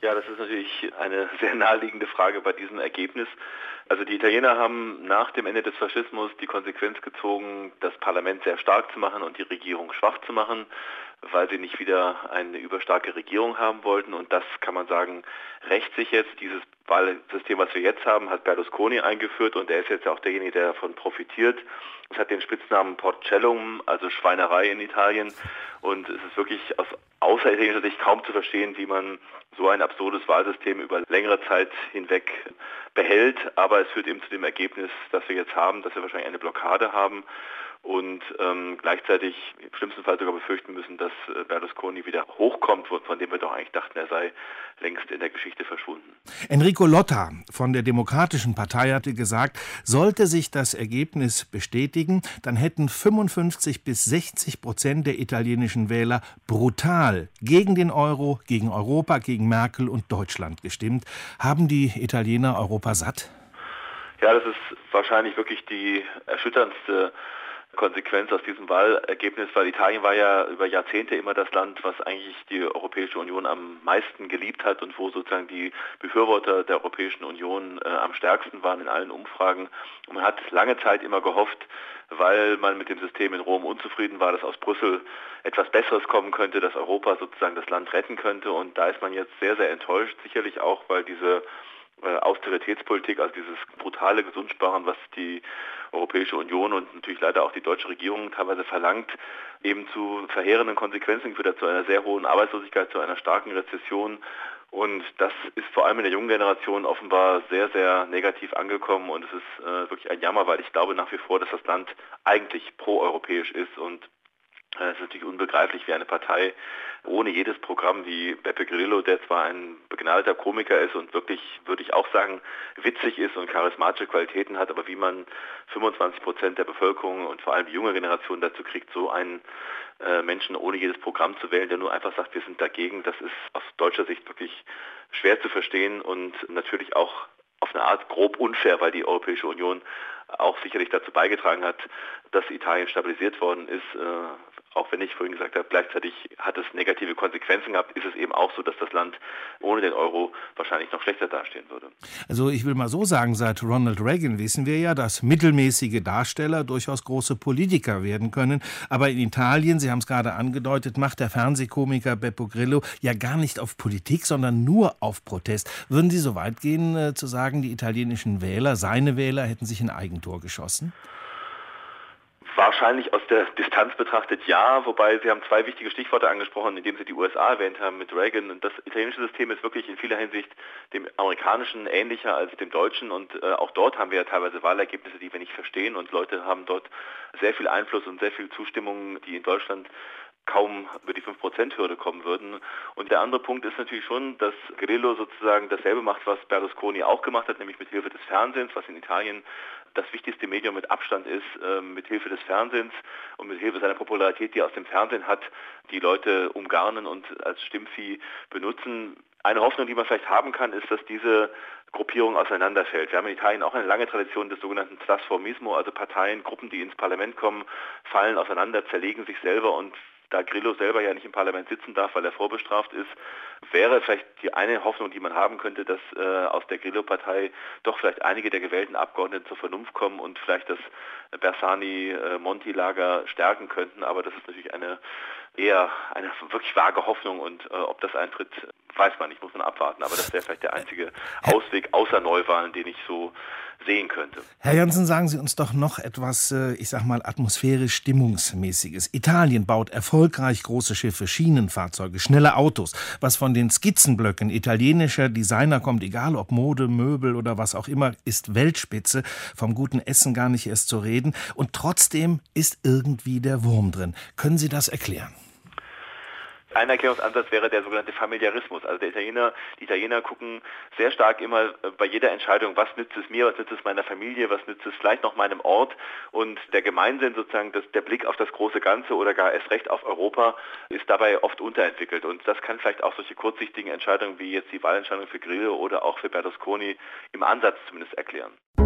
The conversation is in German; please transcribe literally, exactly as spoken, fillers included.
Ja, das ist natürlich eine sehr naheliegende Frage bei diesem Ergebnis. Also die Italiener haben nach dem Ende des Faschismus die Konsequenz gezogen, das Parlament sehr stark zu machen und die Regierung schwach zu machen, weil sie nicht wieder eine überstarke Regierung haben wollten. Und das, kann man sagen, rächt sich jetzt. Dieses Wahlsystem, was wir jetzt haben, hat Berlusconi eingeführt und er ist jetzt auch derjenige, der davon profitiert. Es hat den Spitznamen Porcellum, also Schweinerei in Italien. Und es ist wirklich aus außeritalienischer Sicht kaum zu verstehen, wie man so ein absurdes Wahlsystem über längere Zeit hinweg behält. Aber es führt eben zu dem Ergebnis, das wir jetzt haben, dass wir wahrscheinlich eine Blockade haben und ähm, gleichzeitig im schlimmsten Fall sogar befürchten müssen, dass äh, Berlusconi wieder hochkommt, von dem wir doch eigentlich dachten, er sei längst in der Geschichte verschwunden. Enrico Lotta von der Demokratischen Partei hatte gesagt, sollte sich das Ergebnis bestätigen, dann hätten fünfundfünfzig bis sechzig Prozent der italienischen Wähler brutal gegen den Euro, gegen Europa, gegen Merkel und Deutschland gestimmt. Haben die Italiener Europa satt? Ja, das ist wahrscheinlich wirklich die erschütterndste Konsequenz aus diesem Wahlergebnis, weil Italien war ja über Jahrzehnte immer das Land, was eigentlich die Europäische Union am meisten geliebt hat und wo sozusagen die Befürworter der Europäischen Union äh, am stärksten waren in allen Umfragen. Und man hat lange Zeit immer gehofft, weil man mit dem System in Rom unzufrieden war, dass aus Brüssel etwas Besseres kommen könnte, dass Europa sozusagen das Land retten könnte. Und da ist man jetzt sehr, sehr enttäuscht, sicherlich auch, weil diese Austeritätspolitik, also dieses brutale Gesundsparen, was die Europäische Union und natürlich leider auch die deutsche Regierung teilweise verlangt, eben zu verheerenden Konsequenzen geführt hat, zu einer sehr hohen Arbeitslosigkeit, zu einer starken Rezession. Und das ist vor allem in der jungen Generation offenbar sehr, sehr negativ angekommen und es ist äh, wirklich ein Jammer, weil ich glaube nach wie vor, dass das Land eigentlich proeuropäisch ist und es ist natürlich unbegreiflich, wie eine Partei ohne jedes Programm wie Beppe Grillo, der zwar ein begnadeter Komiker ist und wirklich, würde ich auch sagen, witzig ist und charismatische Qualitäten hat, aber wie man fünfundzwanzig Prozent der Bevölkerung und vor allem die junge Generation dazu kriegt, so einen äh, Menschen ohne jedes Programm zu wählen, der nur einfach sagt, wir sind dagegen, das ist aus deutscher Sicht wirklich schwer zu verstehen und natürlich auch auf eine Art grob unfair, weil die Europäische Union auch sicherlich dazu beigetragen hat, dass Italien stabilisiert worden ist. Auch wenn ich vorhin gesagt habe, gleichzeitig hat es negative Konsequenzen gehabt, ist es eben auch so, dass das Land ohne den Euro wahrscheinlich noch schlechter dastehen würde. Also ich will mal so sagen, seit Ronald Reagan wissen wir ja, dass mittelmäßige Darsteller durchaus große Politiker werden können. Aber in Italien, Sie haben es gerade angedeutet, macht der Fernsehkomiker Beppe Grillo ja gar nicht auf Politik, sondern nur auf Protest. Würden Sie so weit gehen, äh, zu sagen, die italienischen Wähler, seine Wähler, hätten sich ein Eigentor geschossen? Wahrscheinlich aus der Distanz betrachtet ja, wobei Sie haben zwei wichtige Stichworte angesprochen, indem Sie die U S A erwähnt haben mit Reagan. Und das italienische System ist wirklich in vieler Hinsicht dem amerikanischen ähnlicher als dem deutschen. Und äh, auch dort haben wir ja teilweise Wahlergebnisse, die wir nicht verstehen. Und Leute haben dort sehr viel Einfluss und sehr viel Zustimmung, die in Deutschland kaum über die fünf Prozent Hürde kommen würden. Und der andere Punkt ist natürlich schon, dass Grillo sozusagen dasselbe macht, was Berlusconi auch gemacht hat, nämlich mit Hilfe des Fernsehens, was in Italien das wichtigste Medium mit Abstand ist, äh, mit Hilfe des Fernsehens und mit Hilfe seiner Popularität, die er aus dem Fernsehen hat, die Leute umgarnen und als Stimmvieh benutzen. Eine Hoffnung, die man vielleicht haben kann, ist, dass diese Gruppierung auseinanderfällt. Wir haben in Italien auch eine lange Tradition des sogenannten Trasformismo, also Parteien, Gruppen, die ins Parlament kommen, fallen auseinander, zerlegen sich selber und da Grillo selber ja nicht im Parlament sitzen darf, weil er vorbestraft ist, wäre vielleicht die eine Hoffnung, die man haben könnte, dass äh, aus der Grillo-Partei doch vielleicht einige der gewählten Abgeordneten zur Vernunft kommen und vielleicht das Bersani-Monti-Lager stärken könnten. Aber das ist natürlich eine eher eine wirklich vage Hoffnung und äh, ob das eintritt, weiß man nicht, muss man abwarten. Aber das wäre vielleicht der einzige Ausweg außer Neuwahlen, den ich so sehen könnte. Herr Jansen, sagen Sie uns doch noch etwas, ich sag mal, atmosphärisch Stimmungsmäßiges. Italien baut erfolgreich große Schiffe, Schienenfahrzeuge, schnelle Autos. Was von den Skizzenblöcken italienischer Designer kommt, egal ob Mode, Möbel oder was auch immer, ist Weltspitze. Vom guten Essen gar nicht erst zu reden. Und trotzdem ist irgendwie der Wurm drin. Können Sie das erklären? Ein Erklärungsansatz wäre der sogenannte Familiarismus. Also der Italiener, die Italiener gucken sehr stark immer bei jeder Entscheidung, was nützt es mir, was nützt es meiner Familie, was nützt es vielleicht noch meinem Ort. Und der Gemeinsinn sozusagen, das, der Blick auf das große Ganze oder gar erst recht auf Europa ist dabei oft unterentwickelt. Und das kann vielleicht auch solche kurzsichtigen Entscheidungen wie jetzt die Wahlentscheidung für Grillo oder auch für Berlusconi im Ansatz zumindest erklären.